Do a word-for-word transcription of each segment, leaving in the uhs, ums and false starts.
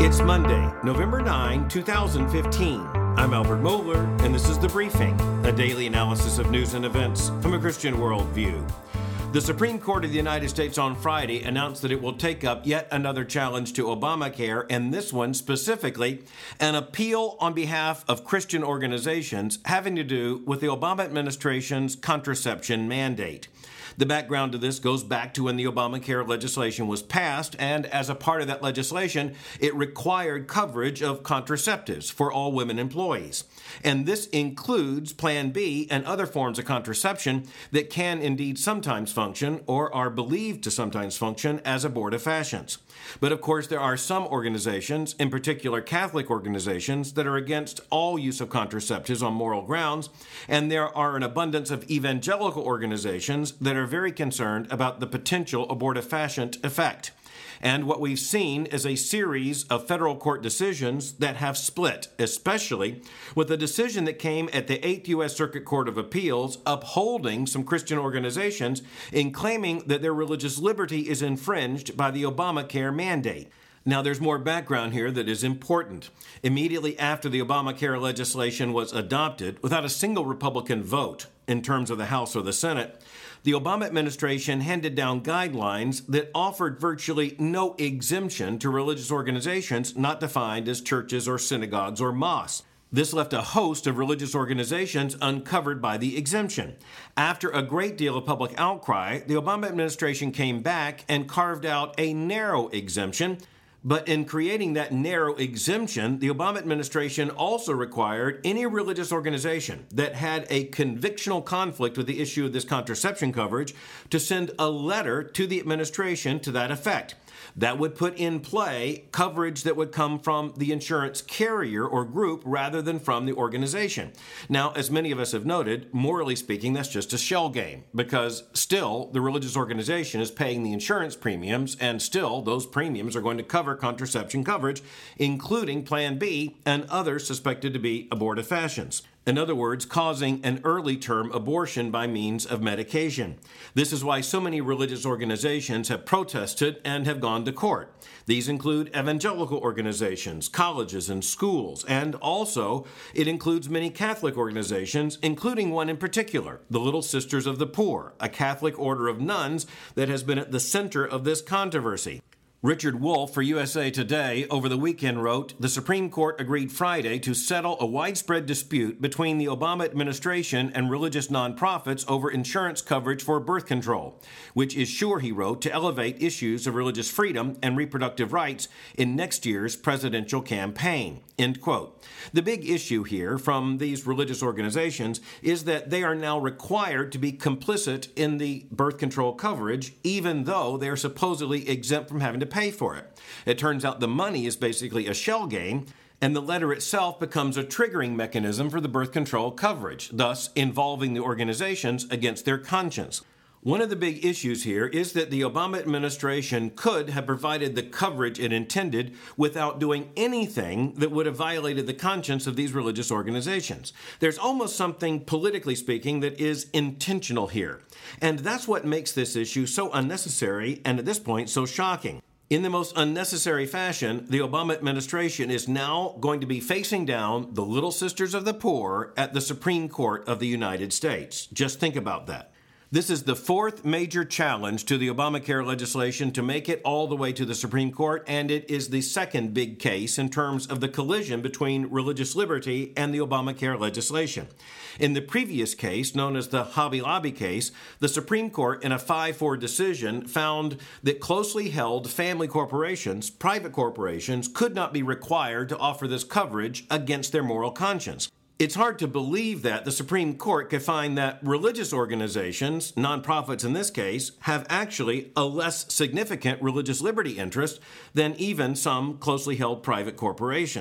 It's Monday, November ninth, twenty fifteen. I'm Albert Mohler, and this is The Briefing, a daily analysis of news and events from a Christian worldview. The Supreme Court of the United States on Friday announced that it will take up yet another challenge to Obamacare, and this one specifically, an appeal on behalf of Christian organizations having to do with the Obama administration's contraception mandate. The background to this goes back to when the Obamacare legislation was passed, and as a part of that legislation, it required coverage of contraceptives for all women employees. And this includes Plan B and other forms of contraception that can indeed sometimes function or are believed to sometimes function as abortifacients. But of course, there are some organizations, in particular Catholic organizations, that are against all use of contraceptives on moral grounds, and there are an abundance of evangelical organizations that are very concerned about the potential abortifacient effect. And what we've seen is a series of federal court decisions that have split, especially with a decision that came at the eighth U S Circuit Court of Appeals upholding some Christian organizations in claiming that their religious liberty is infringed by the Obamacare mandate. Now, there's more background here that is important. Immediately after the Obamacare legislation was adopted, without a single Republican vote in terms of the House or the Senate, the Obama administration handed down guidelines that offered virtually no exemption to religious organizations not defined as churches or synagogues or mosques. This left a host of religious organizations uncovered by the exemption. After a great deal of public outcry, the Obama administration came back and carved out a narrow exemption. But in creating that narrow exemption, the Obama administration also required any religious organization that had a convictional conflict with the issue of this contraception coverage to send a letter to the administration to that effect. That would put in play coverage that would come from the insurance carrier or group rather than from the organization. Now, as many of us have noted, morally speaking, that's just a shell game because still the religious organization is paying the insurance premiums and still those premiums are going to cover contraception coverage, including Plan B and others suspected to be abortifacients. In other words, causing an early-term abortion by means of medication. This is why so many religious organizations have protested and have gone to court. These include evangelical organizations, colleges, and schools, and also it includes many Catholic organizations, including one in particular, the Little Sisters of the Poor, a Catholic order of nuns that has been at the center of this controversy. Richard Wolff for U S A Today over the weekend wrote, the Supreme Court agreed Friday to settle a widespread dispute between the Obama administration and religious nonprofits over insurance coverage for birth control, which is sure, he wrote, to elevate issues of religious freedom and reproductive rights in next year's presidential campaign. End quote. The big issue here from these religious organizations is that they are now required to be complicit in the birth control coverage, even though they are supposedly exempt from having to pay for it. It turns out the money is basically a shell game, and the letter itself becomes a triggering mechanism for the birth control coverage, thus involving the organizations against their conscience. One of the big issues here is that the Obama administration could have provided the coverage it intended without doing anything that would have violated the conscience of these religious organizations. There's almost something, politically speaking, that is intentional here. And that's what makes this issue so unnecessary and at this point so shocking. In the most unnecessary fashion, the Obama administration is now going to be facing down the Little Sisters of the Poor at the Supreme Court of the United States. Just think about that. This is the fourth major challenge to the Obamacare legislation to make it all the way to the Supreme Court, and it is the second big case in terms of the collision between religious liberty and the Obamacare legislation. In the previous case, known as the Hobby Lobby case, the Supreme Court, in a five four decision, found that closely held family corporations, private corporations, could not be required to offer this coverage against their moral conscience. It's hard to believe that the Supreme Court could find that religious organizations, nonprofits in this case, have actually a less significant religious liberty interest than even some closely held private corporations.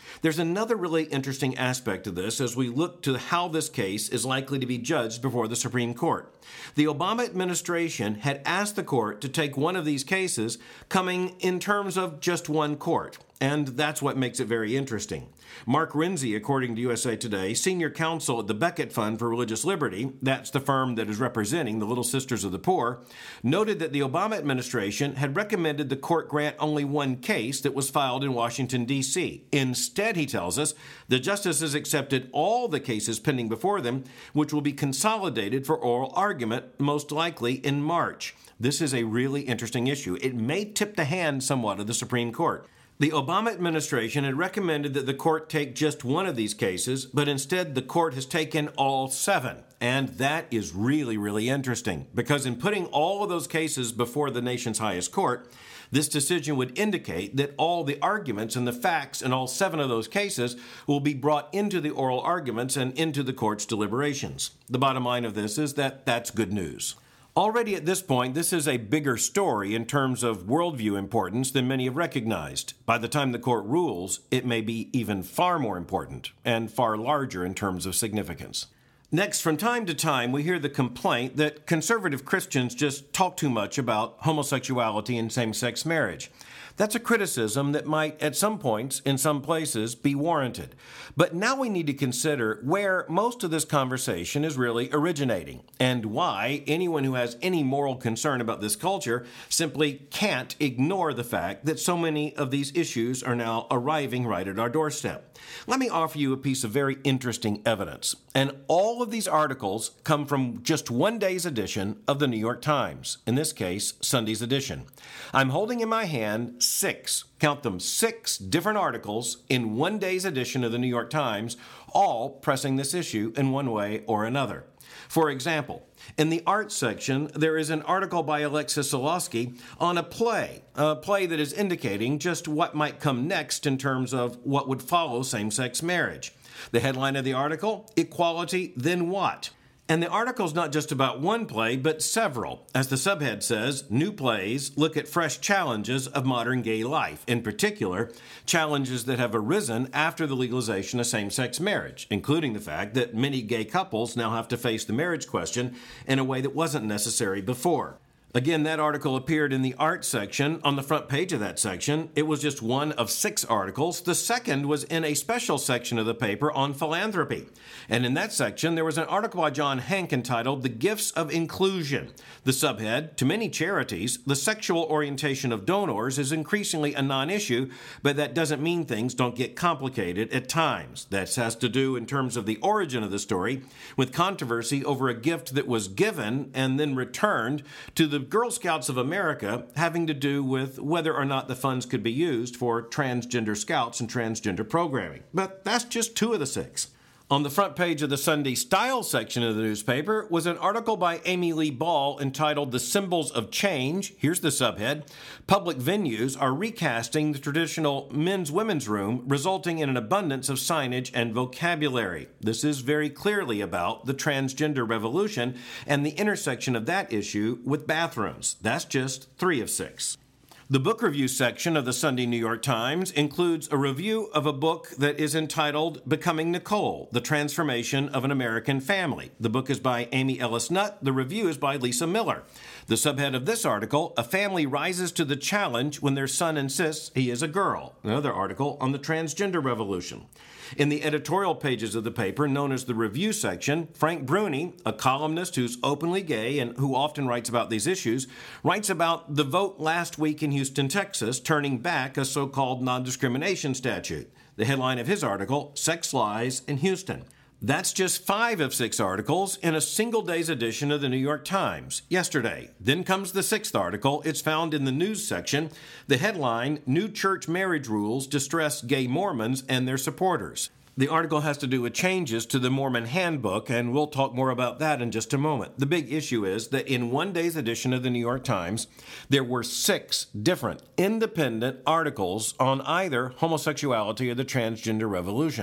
There's another really interesting aspect to this as we look to how this case is likely to be judged before the Supreme Court. The Obama administration had asked the court to take one of these cases coming in terms of just one court, and that's what makes it very interesting. Mark Renzi, according to U S A Today, senior counsel at the Becket Fund for Religious Liberty, that's the firm that is representing the Little Sisters of the Poor, noted that the Obama administration had recommended the court grant only one case that was filed in Washington, D C Instead, he tells us, the justices accepted all the cases pending before them, which will be consolidated for oral argument, most likely in March. This is a really interesting issue. It may tip the hand somewhat of the Supreme Court. The Obama administration had recommended that the court take just one of these cases, but instead the court has taken all seven. And that is really, really interesting, because in putting all of those cases before the nation's highest court, this decision would indicate that all the arguments and the facts in all seven of those cases will be brought into the oral arguments and into the court's deliberations. The bottom line of this is that that's good news. Already at this point, this is a bigger story in terms of worldview importance than many have recognized. By the time the court rules, it may be even far more important and far larger in terms of significance. Next, from time to time, we hear the complaint that conservative Christians just talk too much about homosexuality and same-sex marriage. That's a criticism that might, at some points, in some places, be warranted. But now we need to consider where most of this conversation is really originating, and why anyone who has any moral concern about this culture simply can't ignore the fact that so many of these issues are now arriving right at our doorstep. Let me offer you a piece of very interesting evidence. And all of these articles come from just one day's edition of the New York Times, in this case, Sunday's edition. I'm holding in my hand six, count them, six different articles in one day's edition of the New York Times, all pressing this issue in one way or another. For example, in the arts section, there is an article by Alexis Solosky on a play, a play that is indicating just what might come next in terms of what would follow same-sex marriage. The headline of the article, Equality, Then What? And the article's not just about one play, but several. As the subhead says, new plays look at fresh challenges of modern gay life, in particular, challenges that have arisen after the legalization of same-sex marriage, including the fact that many gay couples now have to face the marriage question in a way that wasn't necessary before. Again, that article appeared in the arts section. On the front page of that section, it was just one of six articles. The second was in a special section of the paper on philanthropy. And in that section, there was an article by John Hank entitled The Gifts of Inclusion. The subhead, to many charities, the sexual orientation of donors is increasingly a non-issue, but that doesn't mean things don't get complicated at times. That has to do, in terms of the origin of the story, with controversy over a gift that was given and then returned to the Girl Scouts of America, having to do with whether or not the funds could be used for transgender scouts and transgender programming. But that's just two of the six. On the front page of the Sunday Style section of the newspaper was an article by Amy Lee Ball entitled The Symbols of Change. Here's the subhead. Public venues are recasting the traditional men's-women's room, resulting in an abundance of signage and vocabulary. This is very clearly about the transgender revolution and the intersection of that issue with bathrooms. That's just three of six. The book review section of the Sunday New York Times includes a review of a book that is entitled Becoming Nicole, The Transformation of an American Family. The book is by Amy Ellis Nutt. The review is by Lisa Miller. The subhead of this article, A Family Rises to the Challenge When Their Son Insists He is a Girl. Another article on the transgender revolution. In the editorial pages of the paper, known as the review section, Frank Bruni, a columnist who's openly gay and who often writes about these issues, writes about the vote last week in Houston, Texas, turning back a so-called non-discrimination statute. The headline of his article, Sex Lies in Houston. That's just five of six articles in a single day's edition of the New York Times, yesterday. Then comes the sixth article. It's found in the news section. The headline, New Church Marriage Rules Distress Gay Mormons and Their Supporters. The article has to do with changes to the Mormon Handbook, and we'll talk more about that in just a moment. The big issue is that in one day's edition of the New York Times, there were six different independent articles on either homosexuality or the transgender revolution.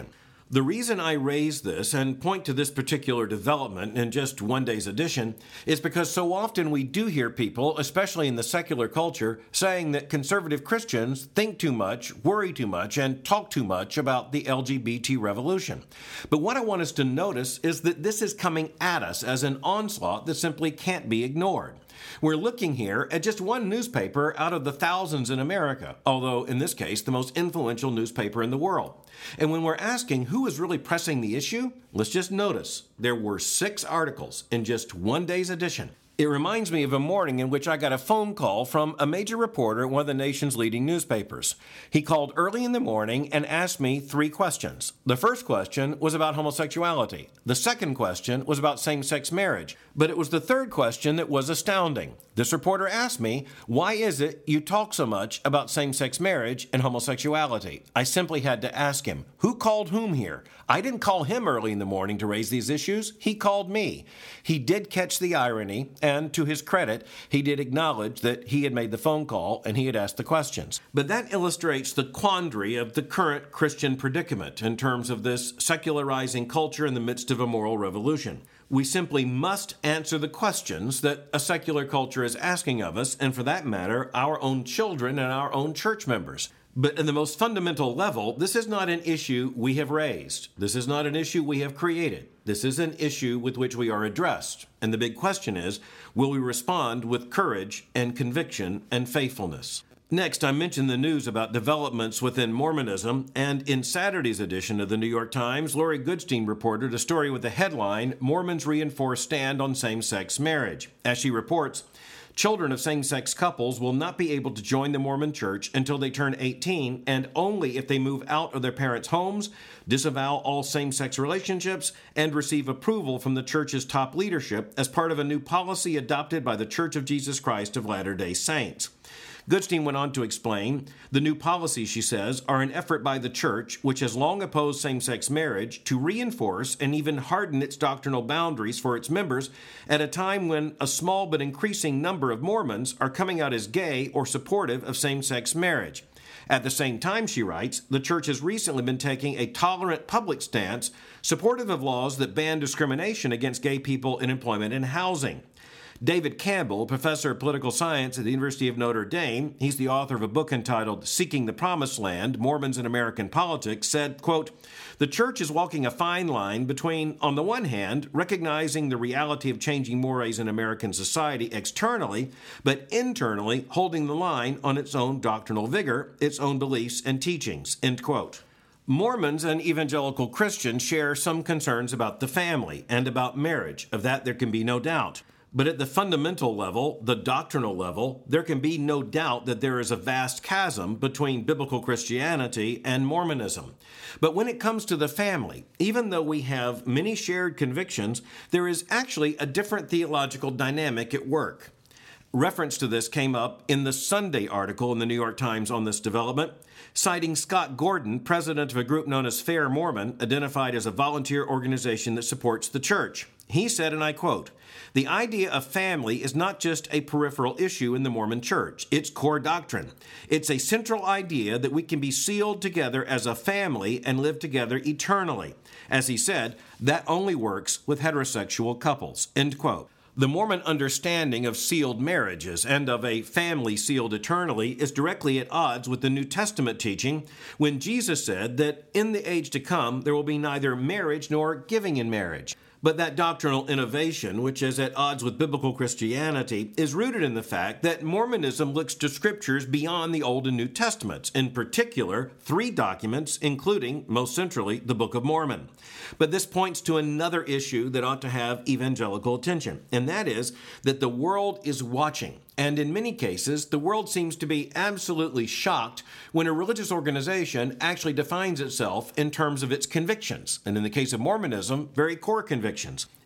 The reason I raise this and point to this particular development in just one day's edition is because so often we do hear people, especially in the secular culture, saying that conservative Christians think too much, worry too much, and talk too much about the L G B T revolution. But what I want us to notice is that this is coming at us as an onslaught that simply can't be ignored. We're looking here at just one newspaper out of the thousands in America, although in this case, the most influential newspaper in the world. And when we're asking who is really pressing the issue, let's just notice there were six articles in just one day's edition. It reminds me of a morning in which I got a phone call from a major reporter at one of the nation's leading newspapers. He called early in the morning and asked me three questions. The first question was about homosexuality. The second question was about same-sex marriage. But it was the third question that was astounding. This reporter asked me, why is it you talk so much about same-sex marriage and homosexuality? I simply had to ask him, who called whom here? I didn't call him early in the morning to raise these issues. He called me. He did catch the irony, and to his credit, he did acknowledge that he had made the phone call and he had asked the questions. But that illustrates the quandary of the current Christian predicament in terms of this secularizing culture in the midst of a moral revolution. We simply must answer the questions that a secular culture is asking of us, and for that matter, our own children and our own church members. But at the most fundamental level, this is not an issue we have raised. This is not an issue we have created. This is an issue with which we are addressed. And the big question is, will we respond with courage and conviction and faithfulness? Next, I mentioned the news about developments within Mormonism, and in Saturday's edition of the New York Times, Lori Goodstein reported a story with the headline, Mormons Reinforce Stand on Same-Sex Marriage. As she reports, children of same-sex couples will not be able to join the Mormon Church until they turn eighteen, and only if they move out of their parents' homes, disavow all same-sex relationships, and receive approval from the Church's top leadership as part of a new policy adopted by the Church of Jesus Christ of Latter-day Saints. Goodstein went on to explain, the new policies, she says, are an effort by the Church, which has long opposed same-sex marriage, to reinforce and even harden its doctrinal boundaries for its members at a time when a small but increasing number of Mormons are coming out as gay or supportive of same-sex marriage. At the same time, she writes, the Church has recently been taking a tolerant public stance, supportive of laws that ban discrimination against gay people in employment and housing. David Campbell, professor of political science at the University of Notre Dame, he's the author of a book entitled Seeking the Promised Land, Mormons in American Politics, said, quote, the Church is walking a fine line between, on the one hand, recognizing the reality of changing mores in American society externally, but internally holding the line on its own doctrinal vigor, its own beliefs and teachings, end quote. Mormons and evangelical Christians share some concerns about the family and about marriage. Of that, there can be no doubt. But at the fundamental level, the doctrinal level, there can be no doubt that there is a vast chasm between biblical Christianity and Mormonism. But when it comes to the family, even though we have many shared convictions, there is actually a different theological dynamic at work. Reference to this came up in the Sunday article in the New York Times on this development, citing Scott Gordon, president of a group known as Fair Mormon, identified as a volunteer organization that supports the church. He said, and I quote, the idea of family is not just a peripheral issue in the Mormon Church. It's core doctrine. It's a central idea that we can be sealed together as a family and live together eternally. As he said, that only works with heterosexual couples, end quote. The Mormon understanding of sealed marriages and of a family sealed eternally is directly at odds with the New Testament teaching when Jesus said that in the age to come there will be neither marriage nor giving in marriage. But that doctrinal innovation, which is at odds with biblical Christianity, is rooted in the fact that Mormonism looks to scriptures beyond the Old and New Testaments, in particular, three documents, including, most centrally, the Book of Mormon. But this points to another issue that ought to have evangelical attention, and that is that the world is watching. And in many cases, the world seems to be absolutely shocked when a religious organization actually defines itself in terms of its convictions, and in the case of Mormonism, very core convictions.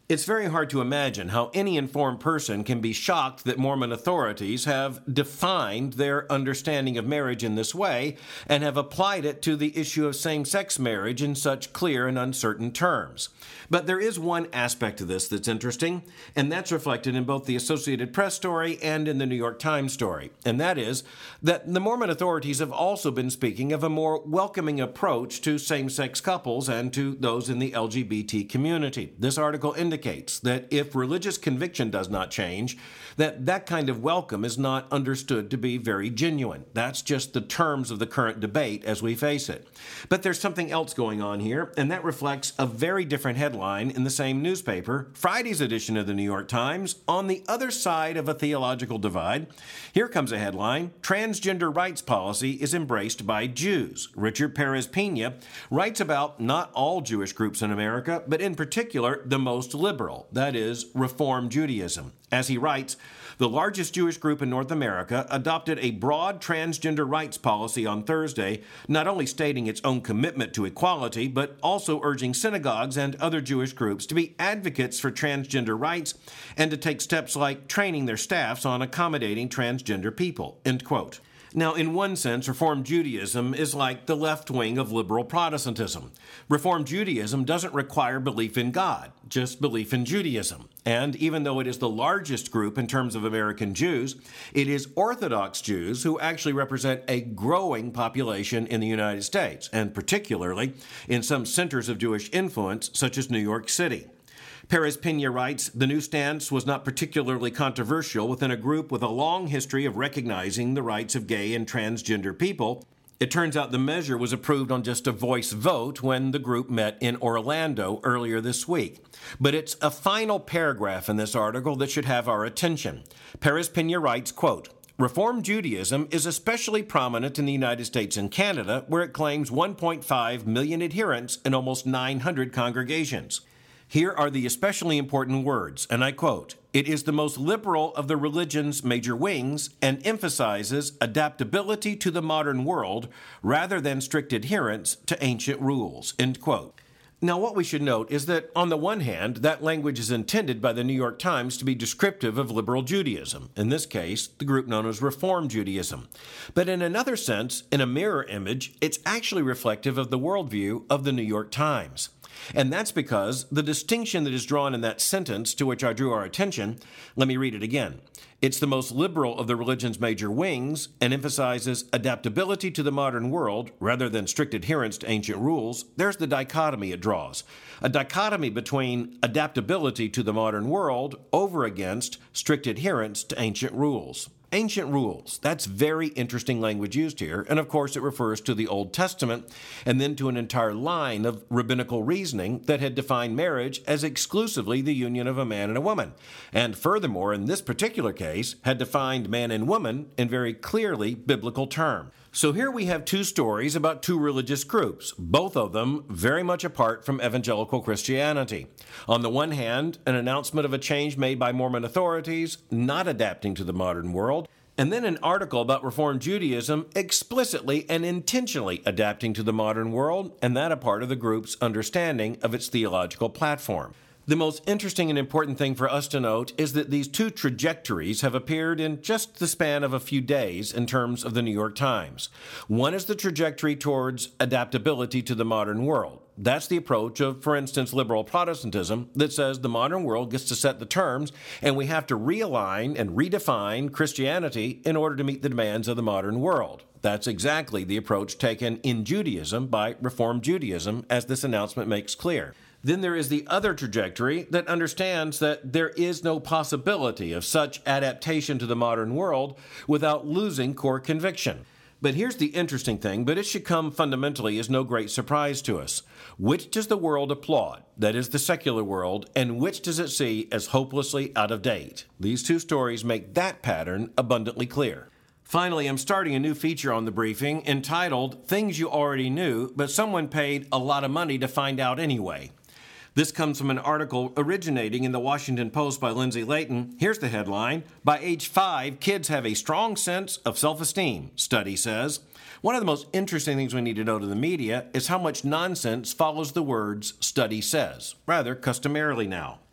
It's very hard to imagine how any informed person can be shocked that Mormon authorities have defined their understanding of marriage in this way and have applied it to the issue of same-sex marriage in such clear and uncertain terms. But there is one aspect of this that's interesting, and that's reflected in both the Associated Press story and in the New York Times story, and that is that the Mormon authorities have also been speaking of a more welcoming approach to same-sex couples and to those in the L G B T community. This article indicates that if religious conviction does not change, that that kind of welcome is not understood to be very genuine. That's just the terms of the current debate as we face it. But there's something else going on here, and that reflects a very different headline in the same newspaper, Friday's edition of the New York Times, on the other side of a theological divide. Here comes a headline, Transgender Rights Policy is Embraced by Jews. Richard Perez-Pena writes about not all Jewish groups in America, but in particular the most liberal, that is, Reform Judaism. As he writes, the largest Jewish group in North America adopted a broad transgender rights policy on Thursday, not only stating its own commitment to equality, but also urging synagogues and other Jewish groups to be advocates for transgender rights and to take steps like training their staffs on accommodating transgender people, end quote. Now, in one sense, Reform Judaism is like the left wing of liberal Protestantism. Reform Judaism doesn't require belief in God, just belief in Judaism. And even though it is the largest group in terms of American Jews, it is Orthodox Jews who actually represent a growing population in the United States, and particularly in some centers of Jewish influence, such as New York City. Perez-Pena writes, the new stance was not particularly controversial within a group with a long history of recognizing the rights of gay and transgender people. It turns out the measure was approved on just a voice vote when the group met in Orlando earlier this week. But it's a final paragraph in this article that should have our attention. Perez-Pena writes, quote, Reform Judaism is especially prominent in the United States and Canada, where it claims one point five million adherents in almost nine hundred congregations. Here are the especially important words, and I quote, it is the most liberal of the religion's major wings and emphasizes adaptability to the modern world rather than strict adherence to ancient rules, end quote. Now, what we should note is that, on the one hand, that language is intended by the New York Times to be descriptive of liberal Judaism, in this case, the group known as Reform Judaism. But in another sense, in a mirror image, it's actually reflective of the worldview of the New York Times. And that's because the distinction that is drawn in that sentence to which I drew our attention, let me read it again. It's the most liberal of the religion's major wings and emphasizes adaptability to the modern world rather than strict adherence to ancient rules. There's the dichotomy it draws. A dichotomy between adaptability to the modern world over against strict adherence to ancient rules. Ancient rules. That's very interesting language used here, and of course it refers to the Old Testament and then to an entire line of rabbinical reasoning that had defined marriage as exclusively the union of a man and a woman, and furthermore, in this particular case, had defined man and woman in very clearly biblical terms. So here we have two stories about two religious groups, both of them very much apart from evangelical Christianity. On the one hand, an announcement of a change made by Mormon authorities, not adapting to the modern world, and then an article about Reform Judaism explicitly and intentionally adapting to the modern world, and that a part of the group's understanding of its theological platform. The most interesting and important thing for us to note is that these two trajectories have appeared in just the span of a few days in terms of the New York Times. One is the trajectory towards adaptability to the modern world. That's the approach of, for instance, liberal Protestantism that says the modern world gets to set the terms and we have to realign and redefine Christianity in order to meet the demands of the modern world. That's exactly the approach taken in Judaism by Reform Judaism, as this announcement makes clear. Then there is the other trajectory that understands that there is no possibility of such adaptation to the modern world without losing core conviction. But here's the interesting thing, but it should come fundamentally as no great surprise to us. Which does the world applaud, that is the secular world, and which does it see as hopelessly out of date? These two stories make that pattern abundantly clear. Finally, I'm starting a new feature on the briefing entitled Things You Already Knew, but Someone Paid a Lot of Money to Find Out Anyway. This comes from an article originating in the Washington Post by Lindsay Layton. Here's the headline. By age five, kids have a strong sense of self-esteem, study says. One of the most interesting things we need to note in the media is how much nonsense follows the words study says, rather customarily now.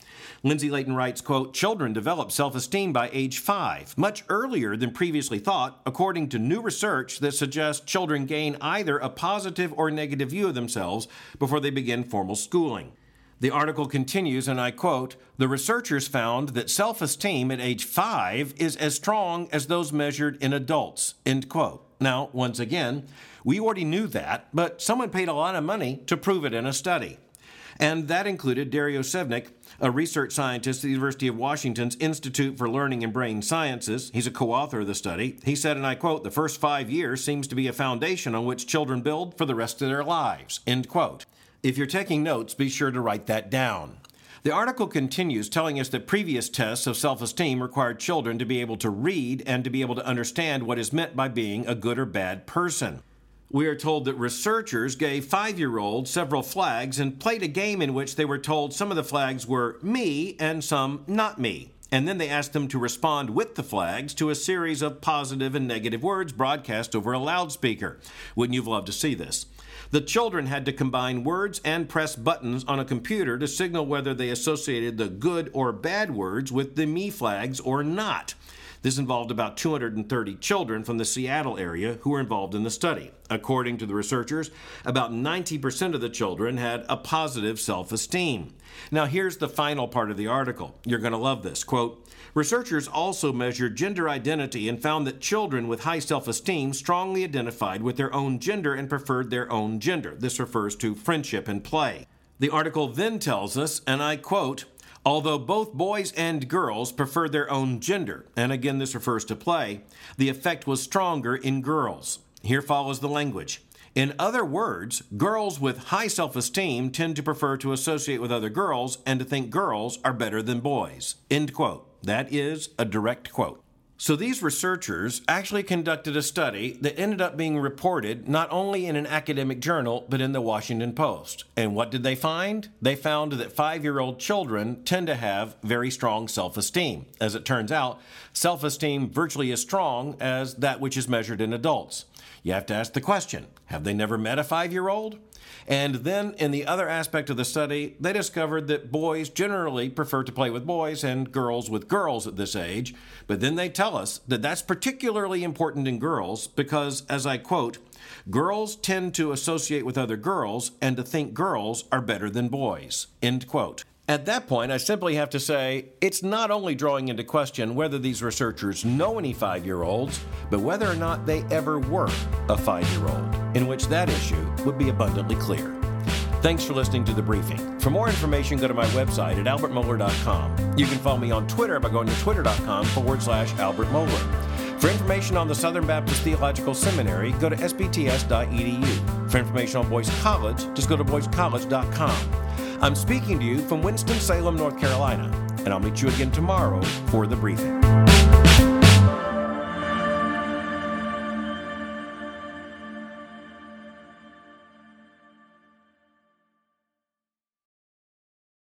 Lindsay Layton writes, quote, children develop self-esteem by age five, much earlier than previously thought, according to new research that suggests children gain either a positive or negative view of themselves before they begin formal schooling. The article continues, and I quote, the researchers found that self-esteem at age five is as strong as those measured in adults, end quote. Now, once again, we already knew that, but someone paid a lot of money to prove it in a study. And that included Dario Sevnik, a research scientist at the University of Washington's Institute for Learning and Brain Sciences. He's a co-author of the study. He said, and I quote, the first five years seems to be a foundation on which children build for the rest of their lives, end quote. If you're taking notes, be sure to write that down. The article continues telling us that previous tests of self-esteem required children to be able to read and to be able to understand what is meant by being a good or bad person. We are told that researchers gave five-year-olds several flags and played a game in which they were told some of the flags were me and some not me. And then they asked them to respond with the flags to a series of positive and negative words broadcast over a loudspeaker. Wouldn't you have loved to see this? The children had to combine words and press buttons on a computer to signal whether they associated the good or bad words with the me flags or not. This involved about two hundred thirty children from the Seattle area who were involved in the study. According to the researchers, about ninety percent of the children had a positive self-esteem. Now, here's the final part of the article. You're going to love this. Quote, researchers also measured gender identity and found that children with high self-esteem strongly identified with their own gender and preferred their own gender. This refers to friendship and play. The article then tells us, and I quote, although both boys and girls preferred their own gender, and again this refers to play, the effect was stronger in girls. Here follows the language. In other words, girls with high self-esteem tend to prefer to associate with other girls and to think girls are better than boys. End quote. That is a direct quote. So these researchers actually conducted a study that ended up being reported not only in an academic journal, but in the Washington Post. And what did they find? They found that five-year-old children tend to have very strong self-esteem. As it turns out, self-esteem virtually as strong as that which is measured in adults. You have to ask the question, have they never met a five-year-old? And then in the other aspect of the study, they discovered that boys generally prefer to play with boys and girls with girls at this age. But then they tell us that that's particularly important in girls because, as I quote, girls tend to associate with other girls and to think girls are better than boys, end quote. At that point, I simply have to say, it's not only drawing into question whether these researchers know any five-year-olds, but whether or not they ever were a five-year-old, in which that issue would be abundantly clear. Thanks for listening to The Briefing. For more information, go to my website at albert mohler dot com. You can follow me on Twitter by going to twitter.com forward slash Albert Mohler. For information on the Southern Baptist Theological Seminary, go to s b t s dot e d u. For information on Boyce College, just go to boyce college dot com. I'm speaking to you from Winston-Salem, North Carolina, and I'll meet you again tomorrow for The Briefing.